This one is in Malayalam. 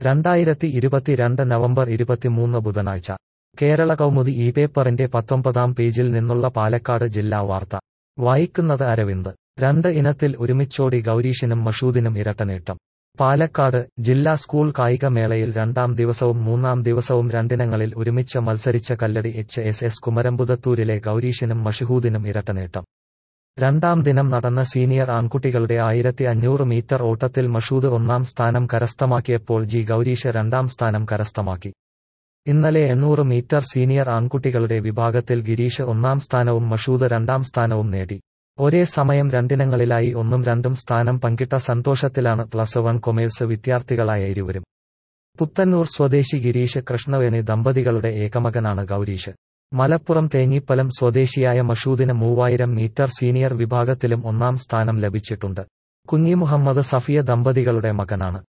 2022 നവംബർ 23 ബുധനാഴ്ച കേരള കൗമുദി ഈ പേപ്പറിന്റെ 19-ാം പേജിൽ നിന്നുള്ള പാലക്കാട് ജില്ലാ വാർത്ത വായിക്കുന്നത് അരവിന്ദ്. 2 ഇനത്തിൽ ഒരുമിച്ചോടി ഗൗരീഷിനും മഷൂദിനും ഇരട്ടനേട്ടം. പാലക്കാട് ജില്ലാ സ്കൂൾ കായിക മേളയിൽ 2ാം ദിവസവും 3ാം ദിവസവും 2 ഇനങ്ങളിൽ ഒരുമിച്ച് മത്സരിച്ച കല്ലടി HSS കുമരംപുതത്തൂരിലെ ഗൗരീഷിനും മഷഹൂദിനും ഇരട്ടനേട്ടം. 2ാം ദിനം നടന്ന സീനിയർ ആൺകുട്ടികളുടെ 1500 മീറ്റർ ഓട്ടത്തിൽ മഷൂദ് 1ാം സ്ഥാനം കരസ്ഥമാക്കിയപ്പോൾ ഗൗരീഷ് 2ാം സ്ഥാനം കരസ്ഥമാക്കി. ഇന്നലെ 800 മീറ്റർ സീനിയർ ആൺകുട്ടികളുടെ വിഭാഗത്തിൽ ഗിരീഷ് 1ാം സ്ഥാനവും മഷൂദ് 2ാം സ്ഥാനവും നേടി. ഒരേ സമയം 2 ഇനങ്ങളിലായി 1ഉം 2ഉം സ്ഥാനം പങ്കിട്ട സന്തോഷത്തിലാണ് +1 കൊമേഴ്സ് വിദ്യാർത്ഥികളായ ഇരുവരും. പുത്തന്നൂർ സ്വദേശി ഗിരീഷ് കൃഷ്ണവേണി ദമ്പതികളുടെ ഏകമകനാണ് ഗൗരീഷ്. മലപ്പുറം തേഞ്ഞിപ്പലം സ്വദേശിയായ മഷൂദിന് 3000 മീറ്റർ സീനിയർ വിഭാഗത്തിലും 1ാം സ്ഥാനം ലഭിച്ചിട്ടുണ്ട്. കുഞ്ഞിമുഹമ്മദ് സഫിയ ദമ്പതികളുടെ മകനാണ്.